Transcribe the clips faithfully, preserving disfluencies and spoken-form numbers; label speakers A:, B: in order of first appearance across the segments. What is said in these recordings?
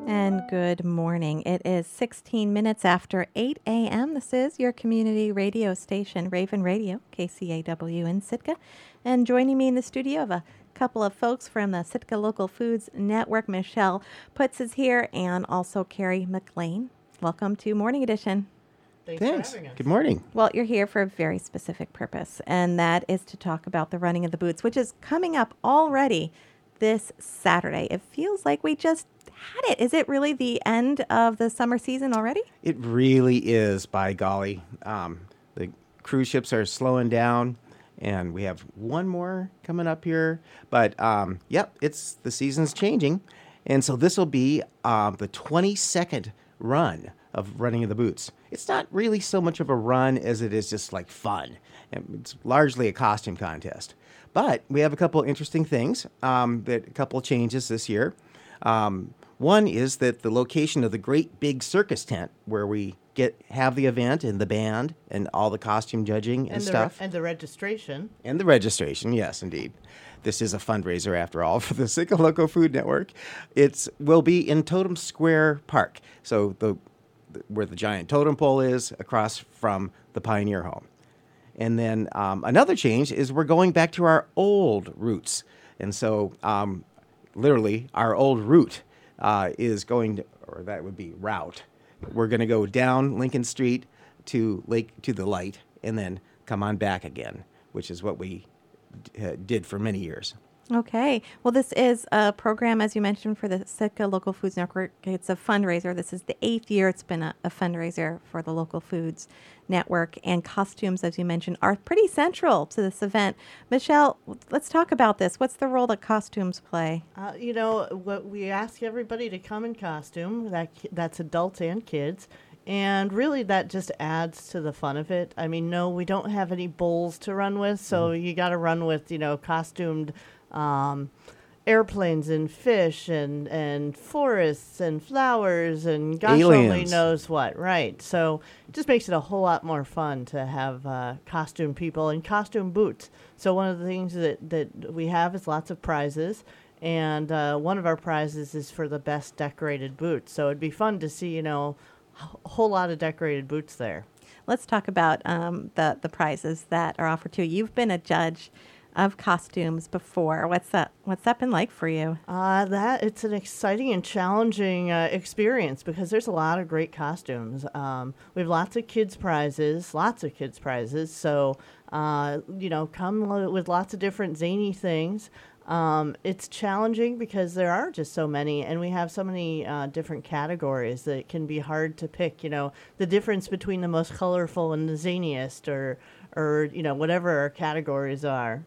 A: And good morning. It is sixteen minutes after eight a.m. This is your community radio station, Raven Radio, K C A W in Sitka. And joining me in the studio of a couple of folks from the Sitka Local Foods Network, Michelle Putz is here, and also Carrie McLean. Welcome to Morning Edition.
B: Thanks,
C: Thanks.
B: for having us.
C: Good morning.
A: Well, you're here for a very specific purpose, and that is to talk about the running of the boots, which is coming up already this Saturday. It feels like we just had it. Is it really the end of the summer season already?
C: It really is, by golly. Um, the cruise ships are slowing down, and we have one more coming up here. But, um, yep, it's the season's changing. And so this will be um, the twenty-second run of Running of the Boots. It's not really so much of a run as it is just like fun. It's largely a costume contest. But we have a couple interesting things, um, that a couple changes this year. Um, one is that the location of the great big circus tent where we get have the event and the band and all the costume judging and,
B: and the
C: stuff.
B: Re- and the registration.
C: And the registration, yes, indeed. This is a fundraiser, after all, for the Sitka Local Food Network. It's will be in Totem Square Park, so the, the where the giant totem pole is across from the Pioneer Home. And then um, another change is we're going back to our old roots. And so um, literally our old route uh, is going to, or that would be route. We're going to go down Lincoln Street to Lake to the Light and then come on back again, which is what we d- uh, did for many years.
A: Okay. Well, this is a program, as you mentioned, for the Sitka Local Foods Network. It's a fundraiser. This is the eighth year it's been a, a fundraiser for the Local Foods Network. And costumes, as you mentioned, are pretty central to this event. Michelle, let's talk about this. What's the role that costumes play?
B: Uh, you know, what we ask everybody to come in costume. That ki- that's adults and kids. And really, that just adds to the fun of it. I mean, no, we don't have any bowls to run with, so mm-hmm. you got to run with, you know, costumed um, airplanes and fish and, and forests and flowers and gosh
C: Aliens.
B: only knows what, right? So it just makes it a whole lot more fun to have uh, costume people and costume boots. So one of the things that, that we have is lots of prizes. And uh, one of our prizes is for the best decorated boots. So it'd be fun to see, you know, a whole lot of decorated boots there.
A: Let's talk about um, the, the prizes that are offered to you. You've been a judge of costumes before. What's that, what's that been like for you?
B: Uh, that it's an exciting and challenging uh, experience because there's a lot of great costumes. Um, we have lots of kids prizes, lots of kids prizes. So, uh, you know, come lo- with lots of different zany things. Um, it's challenging because there are just so many, and we have so many uh, different categories that it can be hard to pick, you know, the difference between the most colorful and the zaniest or, or you know, whatever our categories are.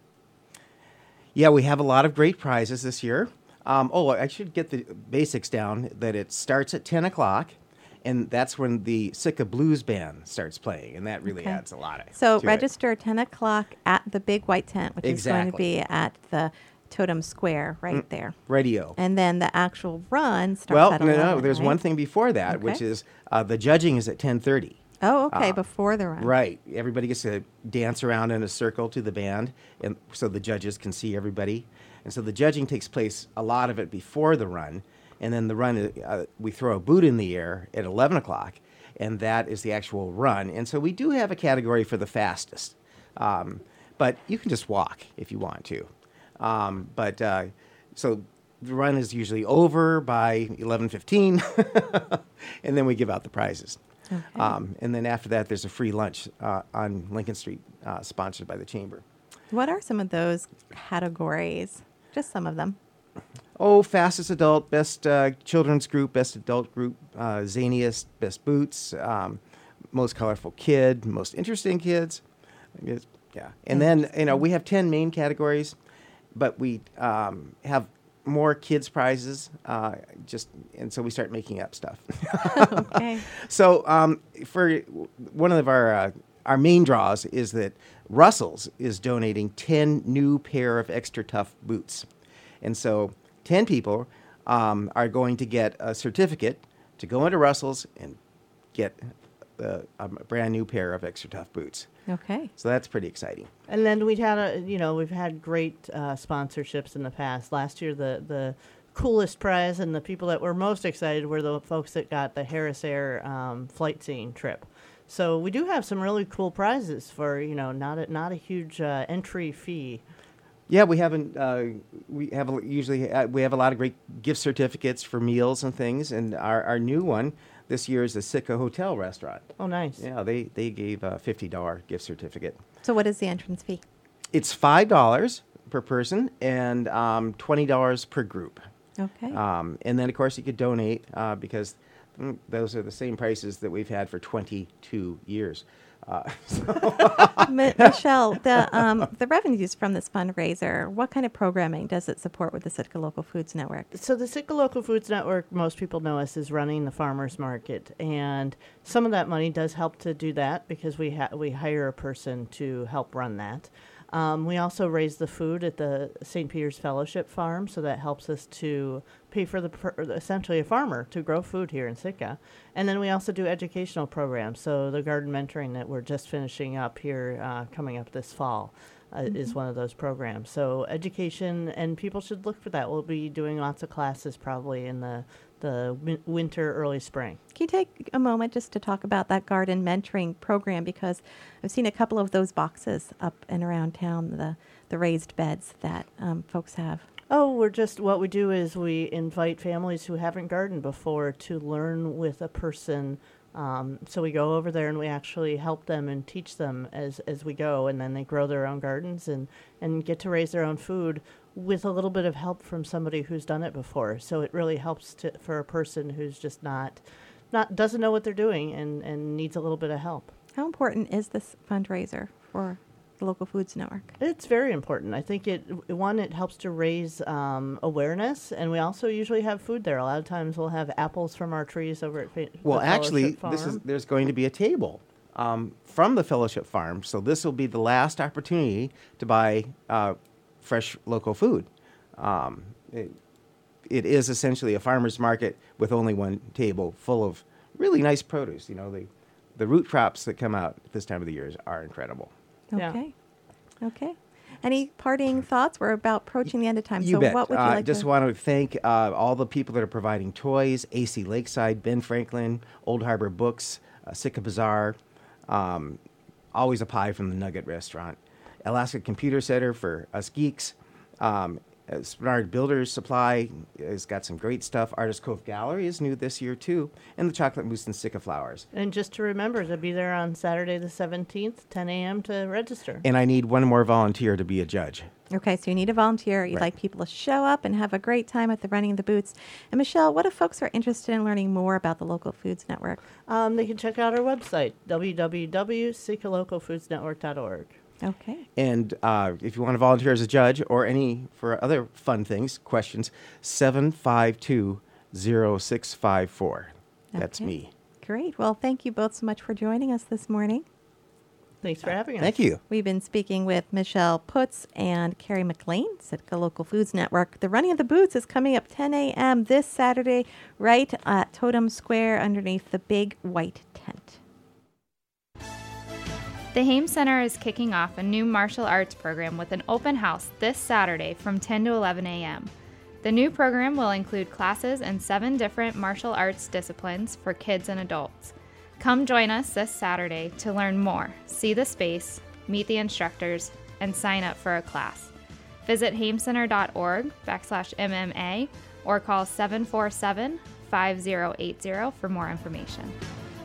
C: Yeah, we have a lot of great prizes this year. Um, oh, I should get the basics down, that it starts at ten o'clock, and that's when the Sitka Blues Band starts playing, and that really
A: Okay.
C: adds a lot of
A: So
C: to
A: register at ten o'clock at the big white tent, which is going to
C: Exactly.
A: be at the Totem Square right
C: Mm.
A: there.
C: Radio.
A: And then the actual run starts
C: Well,
A: at
C: no,
A: eleven,
C: no, there's
A: right?
C: one thing before that, which
A: Okay.
C: is uh, the judging is at ten thirty.
A: Oh, okay,
C: uh,
A: before the run.
C: Right. Everybody gets to dance around in a circle to the band, and so the judges can see everybody. And so the judging takes place, a lot of it before the run, and then the run, uh, we throw a boot in the air at eleven o'clock, and that is the actual run. And so we do have a category for the fastest, um, but you can just walk if you want to. Um, but uh, so the run is usually over by eleven fifteen, and then we give out the prizes.
A: Okay.
C: Um, and then after that, there's a free lunch uh, on Lincoln Street, uh, sponsored by the Chamber.
A: What are some of those categories? Just some of them.
C: Oh, fastest adult, best uh, children's group, best adult group, uh, zaniest, best boots, um, most colorful kid, most interesting kids. I guess, yeah. And then, you know, we have ten main categories, but we um, have more kids prizes, uh, just and so we start making up stuff.
A: Okay.
C: So um, for one of our uh, our main draws is that Russell's is donating ten new pair of extra tough boots, and so ten people um, are going to get a certificate to go into Russell's and get uh, a brand new pair of extra tough boots.
A: Okay.
C: So that's pretty exciting.
B: And then we'd had a, you know, we've had great uh, sponsorships in the past. Last year, the the coolest prize and the people that were most excited were the folks that got the Harris Air um, flight scene trip. So we do have some really cool prizes for, you know, not a, not a huge uh, entry fee.
C: Yeah, we haven't. Uh, we have a, usually uh, we have a lot of great gift certificates for meals and things. And our, our new one this year is the Sitka Hotel Restaurant.
B: Oh, nice.
C: Yeah, they they gave a fifty dollar gift certificate.
A: So what is the entrance fee?
C: It's five dollars per person and um, twenty dollars per group.
A: Okay.
C: Um, and then of course you could donate uh, because mm, those are the same prices that we've had for twenty-two years. Uh,
A: M- Michelle, the um, the revenues from this fundraiser, what kind of programming does it support with the Sitka Local Foods Network?
B: So the Sitka Local Foods Network, most people know us as running the farmers market, and some of that money does help to do that because we ha- we hire a person to help run that. Um, we also raise the food at the Saint Peter's Fellowship Farm, so that helps us to pay for the per- essentially a farmer to grow food here in Sitka. And then we also do educational programs. So the garden mentoring that we're just finishing up here, uh, coming up this fall, uh, mm-hmm. is one of those programs. So education, and people should look for that. We'll be doing lots of classes probably in the the win- winter, early spring.
A: Can you take a moment just to talk about that garden mentoring program? Because I've seen a couple of those boxes up and around town, the, the raised beds that um, folks have.
B: Oh, we're just, what we do is we invite families who haven't gardened before to learn with a person. Um, so we go over there and we actually help them and teach them as, as we go, and then they grow their own gardens and, and get to raise their own food with a little bit of help from somebody who's done it before. So it really helps to, for a person who's just not, not doesn't know what they're doing and, and needs a little bit of help.
A: How important is this fundraiser for the Local Foods Network?
B: It's very important. I think it, one, it helps to raise um, awareness, and we also usually have food there. A lot of times we'll have apples from our trees over at Fa-
C: well,
B: the
C: actually,
B: Fellowship
C: this is
B: Farm.
C: there's going to be a table um, from the Fellowship Farm, so this will be the last opportunity to buy uh, fresh local food. Um, it, it is essentially a farmer's market with only one table full of really nice produce. You know, the the root crops that come out this time of the year are incredible.
B: Yeah.
A: Okay. Okay. Any parting thoughts? We're about approaching the end of time.
C: You
A: so
C: bet.
A: what would you
C: uh,
A: like
C: just
A: to...
C: want to thank uh, all the people that are providing toys, A C Lakeside, Ben Franklin, Old Harbor Books, uh, Sitka Bazaar, um, always a pie from the Nugget Restaurant, Alaska Computer Center for us geeks, um, uh, Spenard Builders Supply has got some great stuff. Artist Cove Gallery is new this year too, and the Chocolate Mousse and Sitka Flowers.
B: And just to remember to be there on Saturday the seventeenth, ten a.m. to register.
C: And I need one more volunteer to be a judge.
A: Okay, so you need a volunteer. You'd
C: Right.
A: like people to show up and have a great time at the Running the Boots. And Michelle, what if folks are interested in learning more about the Local Foods Network?
B: Um, they can check out our website, w w w dot sitka local foods network dot org.
A: Okay.
C: And uh, if you want to volunteer as a judge or any for other fun things, questions, seven five two, zero six five four. That's
A: Okay.
C: me.
A: Great. Well, thank you both so much for joining us this morning.
B: Thanks for having us.
C: Thank you.
A: We've been speaking with Michelle Putz and Carrie McLean, Sitka Local Foods Network. The Running of the Boots is coming up ten a.m. this Saturday right at Totem Square underneath the big white tent.
D: The Haim Center is kicking off a new martial arts program with an open house this Saturday from ten to eleven a.m. The new program will include classes in seven different martial arts disciplines for kids and adults. Come join us this Saturday to learn more, see the space, meet the instructors, and sign up for a class. Visit haimcenter.org backslash MMA or call seven four seven, five zero eight zero for more information.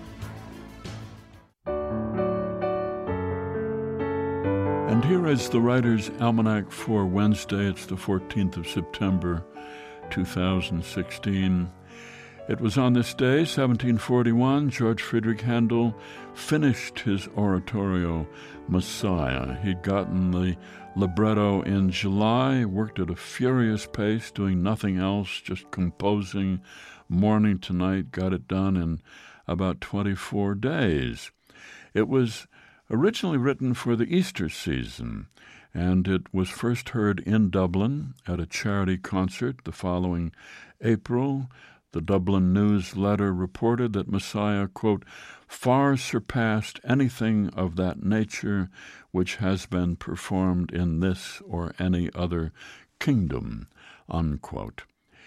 E: And here is the Writer's Almanac for Wednesday. It's the fourteenth of September, two thousand sixteen. It was on this day, seventeen forty-one, George Friedrich Handel finished his oratorio, Messiah. He'd gotten the libretto in July, worked at a furious pace, doing nothing else, just composing morning to night, got it done in about twenty-four days. It was originally written for the Easter season, and it was first heard in Dublin at a charity concert the following April. The Dublin News Letter reported that Messiah, quote, far surpassed anything of that nature which has been performed in this or any other kingdom, unquote.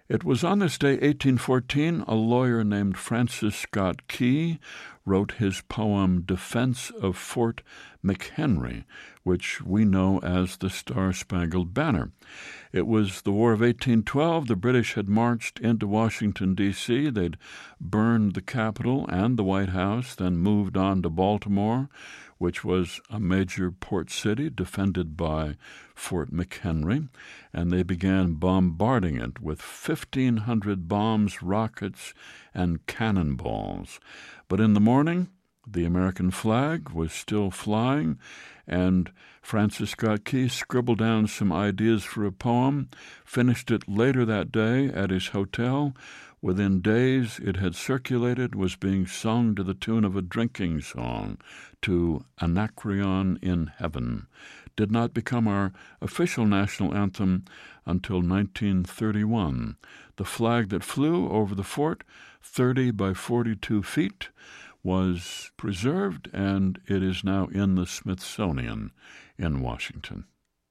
E: It was on this day, eighteen fourteen, a lawyer named Francis Scott Key wrote his poem Defense of Fort McHenry, which we know as the Star-Spangled Banner. It was the War of eighteen twelve. The British had marched into Washington, D C They'd burned the Capitol and the White House, then moved on to Baltimore, which was a major port city defended by Fort McHenry, and they began bombarding it with fifteen hundred bombs, rockets, and cannonballs. But in the morning, the American flag was still flying, and Francis Scott Key scribbled down some ideas for a poem, finished it later that day at his hotel. Within days, it had circulated, was being sung to the tune of a drinking song, to Anacreon in Heaven. Did not become our official national anthem until nineteen thirty-one. The flag that flew over the fort, thirty by forty-two feet, was preserved, and it is now in the Smithsonian in Washington.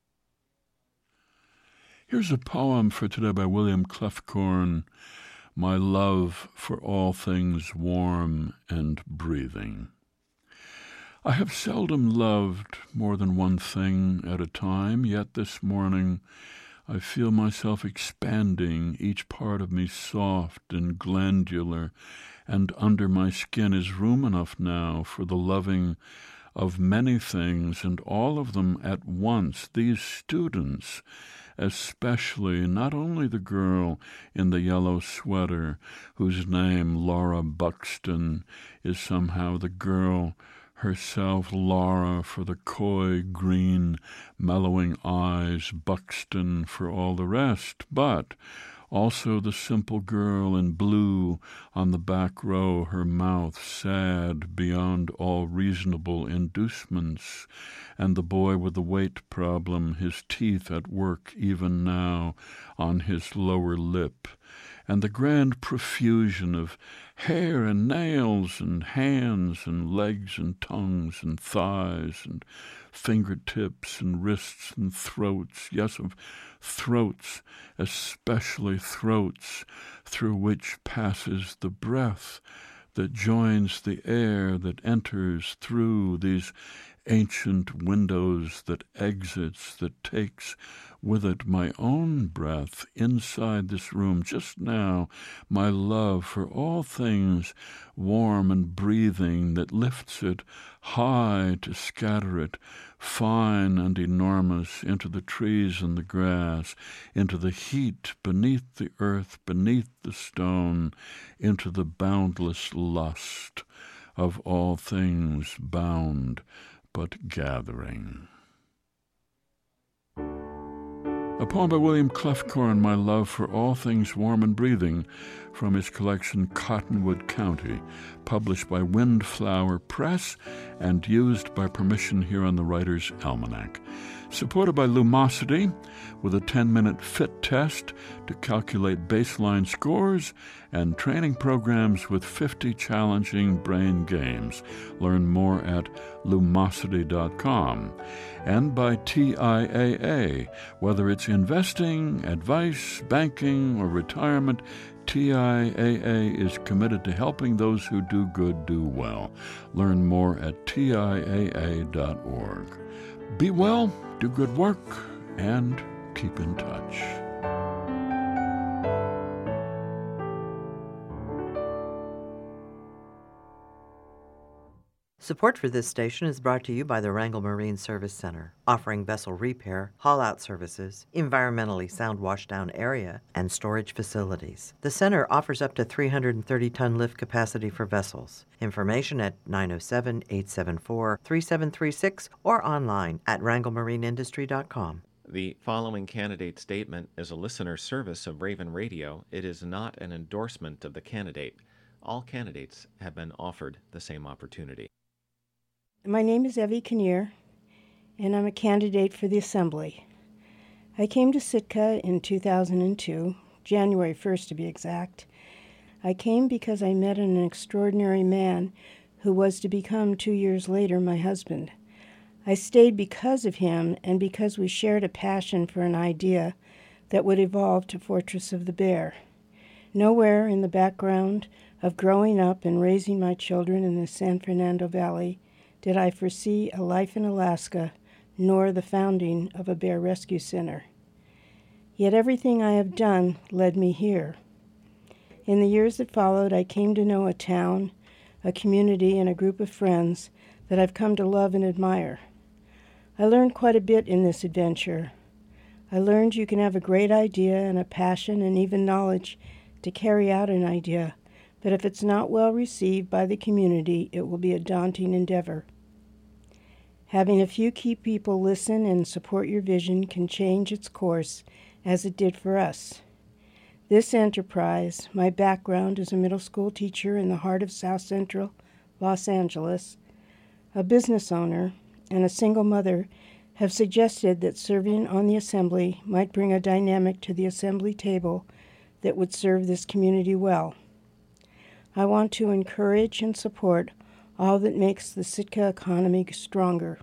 E: Here's a poem for today by William Clefcorn, My Love for All Things Warm and Breathing. I have seldom loved more than one thing at a time, yet this morning I feel myself expanding, each part of me soft and glandular, and under my skin is room enough now for the loving of many things, and all of them at once. These students, especially, not only the girl in the yellow sweater, whose name, Laura Buxton, is somehow the girl herself, Laura for the coy, green, mellowing eyes, Buxton for all the rest, but also the simple girl in blue on the back row, her mouth sad beyond all reasonable inducements, and the boy with the weight problem, his teeth at work even now on his lower lip, and the grand profusion of hair and nails and hands and legs and tongues and thighs and fingertips and wrists and throats, yes, of throats, especially throats, through which passes the breath that joins the air that enters through these ancient windows, that exits, that takes with it my own breath inside this room just now, my love for all things warm and breathing, that lifts it high to scatter it, fine and enormous, into the trees and the grass, into the heat beneath the earth, beneath the stone, into the boundless lust of all things bound but gathering. A poem by William Clefcorn, My Love for All Things Warm and Breathing, from his collection Cottonwood County, published by Windflower Press and used by permission here on the Writer's Almanac. Supported by Lumosity, with a ten-minute fit test to calculate baseline scores and training programs with fifty challenging brain games. Learn more at lumosity dot com. And by T I A A, whether it's investing, advice, banking, or retirement, T I A A is committed to helping those who do good do well. Learn more at T I A A dot org. Be well, do good work, and keep in touch.
F: Support for this station is brought to you by the Wrangell Marine Service Center, offering vessel repair, haul-out services, environmentally sound washdown area, and storage facilities. The center offers up to three hundred thirty ton lift capacity for vessels. Information at nine oh seven, eight seven four, three seven three six or online at wrangell marine industry dot com.
G: The following candidate statement is a listener service of Raven Radio. It is not an endorsement of the candidate. All candidates have been offered the same opportunity.
H: My name is Evie Kinnear, and I'm a candidate for the Assembly. I came to Sitka in two thousand two, January first to be exact. I came because I met an extraordinary man who was to become, two years later, my husband. I stayed because of him and because we shared a passion for an idea that would evolve to Fortress of the Bear. Nowhere in the background of growing up and raising my children in the San Fernando Valley did I foresee a life in Alaska, nor the founding of a bear rescue center. Yet everything I have done led me here. In the years that followed, I came to know a town, a community, and a group of friends that I've come to love and admire. I learned quite a bit in this adventure. I learned you can have a great idea and a passion and even knowledge to carry out an idea, but if it's not well received by the community, it will be a daunting endeavor. Having a few key people listen and support your vision can change its course, as it did for us. This enterprise, my background as a middle school teacher in the heart of South Central Los Angeles, a business owner, and a single mother have suggested that serving on the Assembly might bring a dynamic to the Assembly table that would serve this community well. I want to encourage and support all that makes the Sitka economy stronger.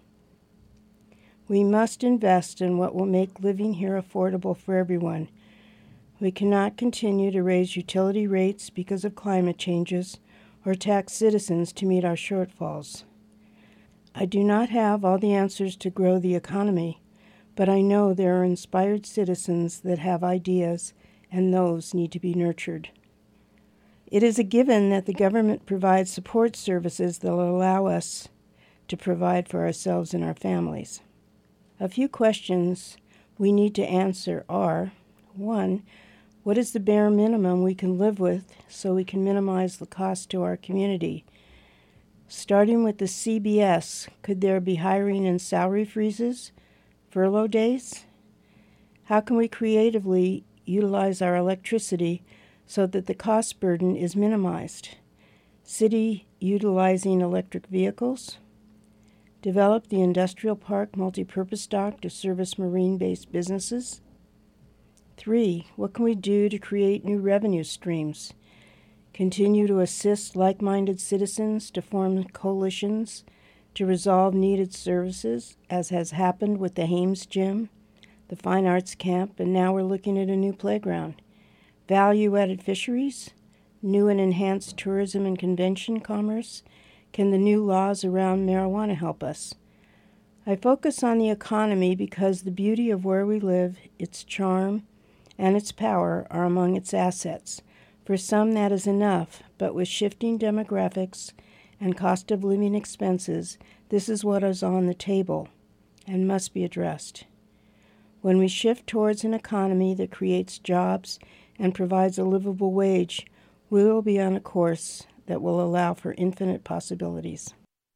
H: We must invest in what will make living here affordable for everyone. We cannot continue to raise utility rates because of climate changes or tax citizens to meet our shortfalls. I do not have all the answers to grow the economy, but I know there are inspired citizens that have ideas, and those need to be nurtured. It is a given that the government provides support services that will allow us to provide for ourselves and our families. A few questions we need to answer are, one, what is the bare minimum we can live with so we can minimize the cost to our community? Starting with the C B S, could there be hiring and salary freezes, furlough days? How can we creatively utilize our electricity so that the cost burden is minimized? City utilizing electric vehicles? Develop the industrial park multipurpose dock to service marine-based businesses? Three, what can we do to create new revenue streams? Continue to assist like-minded citizens to form coalitions to resolve needed services, as has happened with the Hames Gym, the Fine Arts Camp, and now we're looking at a new playground. Value-added fisheries, new and enhanced tourism and convention commerce. Can the new laws around marijuana help us? I focus on the economy because the beauty of where we live, its charm, and its power are among its assets. For some, that is enough, but with shifting demographics and cost of living expenses, this is what is on the table and must be addressed. When we shift towards an economy that creates jobs and provides a livable wage, we will be on a course that will allow for infinite possibilities.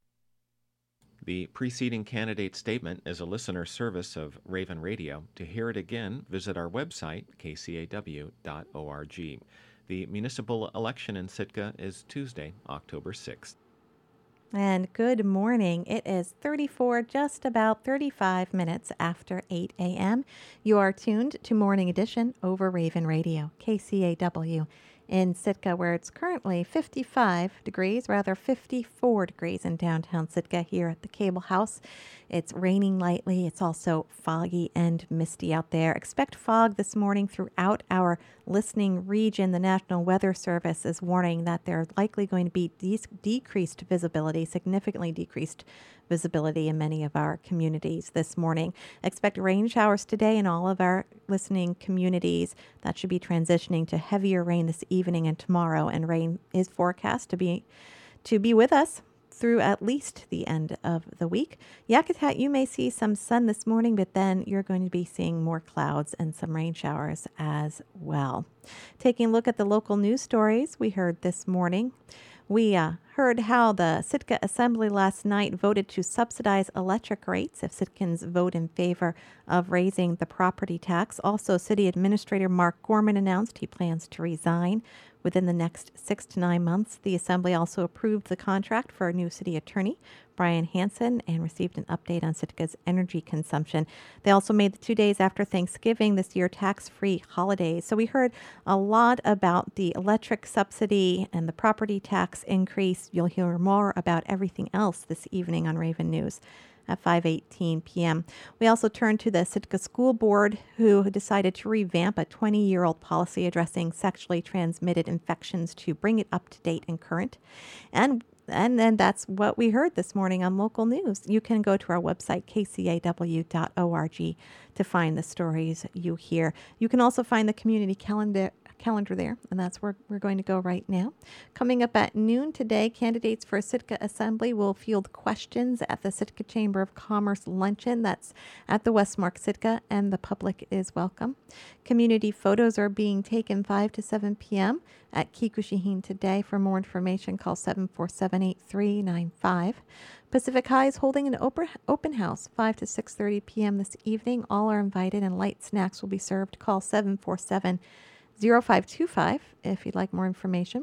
G: The preceding candidate statement is a listener service of Raven Radio. To hear it again, visit our website, k c a w dot org. The municipal election in Sitka is Tuesday, October sixth.
A: And good morning. It is thirty-four, just about thirty-five minutes after eight a.m. You are tuned to Morning Edition over Raven Radio, K C A W, in Sitka, where it's currently fifty-five degrees, rather fifty-four degrees in downtown Sitka here at the Cable House. It's raining lightly. It's also foggy and misty out there. Expect fog this morning throughout our listening region. The National Weather Service is warning that there's likely going to be de- decreased visibility, significantly decreased visibility in many of our communities this morning. Expect rain showers today in all of our listening communities. That should be transitioning to heavier rain this evening and tomorrow, and rain is forecast to be to be with us through at least the end of the week. Yakutat, you may see some sun this morning, but then you're going to be seeing more clouds and some rain showers as well. Taking a look at the local news stories we heard this morning. We uh, heard how the Sitka Assembly last night voted to subsidize electric rates if Sitkans vote in favor of raising the property tax. Also, City Administrator Mark Gorman announced he plans to resign within the next six to nine months. The Assembly also approved the contract for a new city attorney, Brian Hansen, and received an update on Sitka's energy consumption. They also made the two days after Thanksgiving this year tax-free holidays. So we heard a lot about the electric subsidy and the property tax increase. You'll hear more about everything else this evening on Raven News at five eighteen p.m. We also turn to the Sitka School Board, who decided to revamp a twenty-year-old policy addressing sexually transmitted infections to bring it up to date and current. And And then that's what we heard this morning on local news. You can go to our website, k c a w dot org, to find the stories you hear. You can also find the community calendar calendar there, and that's where we're going to go right now. Coming up at noon today, candidates for Sitka Assembly will field questions at the Sitka Chamber of Commerce luncheon. That's at the Westmark Sitka, and the public is welcome. Community photos are being taken five to seven p.m. at Kikushihine today. For more information, call seven four seven, eight three nine five. Pacific High is holding an open open house five to six thirty p.m. this evening. All are invited, and light snacks will be served. Call seven four seven, zero five two five if you'd like more information.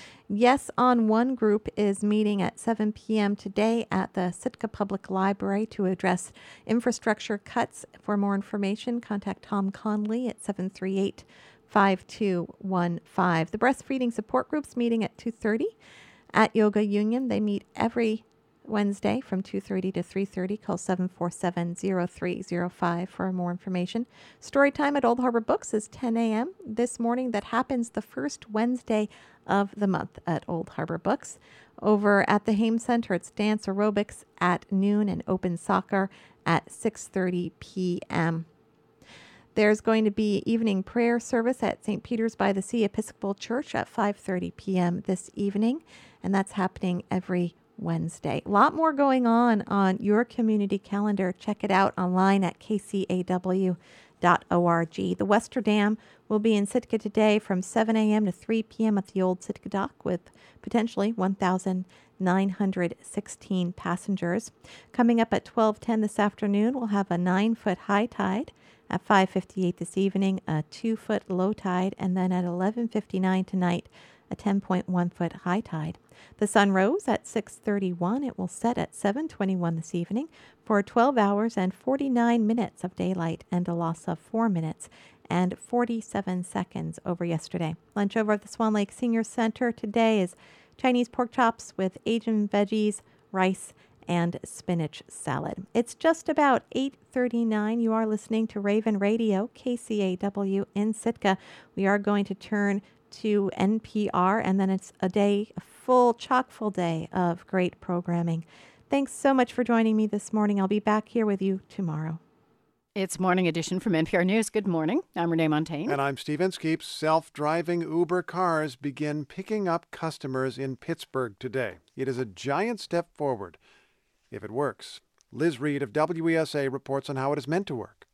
A: Yes on One group is meeting at seven p.m. today at the Sitka Public Library to address infrastructure cuts. For more information, contact Tom Conley at seven three eight, five two one five. The breastfeeding support group's meeting at two thirty at Yoga Union. They meet every Wednesday from two thirty to three thirty. Call seven four seven, zero three zero five for more information. Story time at Old Harbor Books is ten a.m. this morning. That happens the first Wednesday of the month at Old Harbor Books. Over at the Hames Center, it's dance aerobics at noon and open soccer at six thirty p.m. There's going to be evening prayer service at Saint Peter's by the Sea Episcopal Church at five thirty p.m. this evening, and that's happening every Wednesday. A lot more going on on your community calendar. Check it out online at k c a w dot org. The Wester Dam will be in Sitka today from seven a.m. to three p.m. at the old Sitka Dock with potentially one thousand nine hundred sixteen passengers. Coming up at twelve ten this afternoon, we'll have a nine-foot high tide. At five fifty-eight this evening, a two-foot low tide, and then at eleven fifty-nine tonight, a ten point one foot high tide. The sun rose at six thirty-one. It will set at seven twenty-one this evening for twelve hours and forty-nine minutes of daylight and a loss of four minutes and forty-seven seconds over yesterday. Lunch over at the Swan Lake Senior Center today is Chinese pork chops with Asian veggies, rice, and spinach salad. It's just about eight thirty-nine. You are listening to Raven Radio, K C A W in Sitka. We are going to turn to N P R, and then it's a day, a full, chock-full day of great programming. Thanks so much for joining me this morning. I'll be back here with you tomorrow.
I: It's Morning Edition from N P R News. Good morning. I'm Renee Montaigne.
J: And I'm Steve Inskeep. Self-driving Uber cars begin picking up customers in Pittsburgh today. It is a giant step forward, if it works. Liz Reed of W E S A reports on how it is meant to work.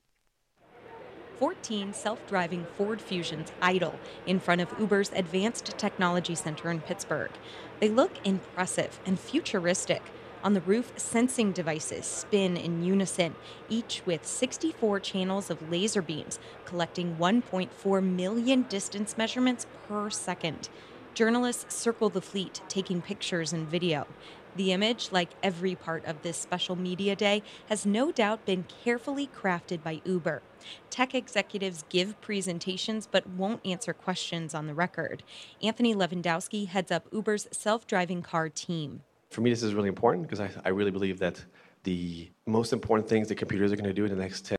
K: fourteen self-driving Ford Fusions idle in front of Uber's Advanced Technology Center in Pittsburgh. They look impressive and futuristic. On the roof, sensing devices spin in unison, each with sixty-four channels of laser beams collecting one point four million distance measurements per second. Journalists circle the fleet, taking pictures and video. The image, like every part of this special media day, has no doubt been carefully crafted by Uber. Tech executives give presentations but won't answer questions on the record. Anthony Lewandowski heads up Uber's self-driving car team.
L: For me, this is really important because I, I really believe that the most important things that computers are going to do in the next ten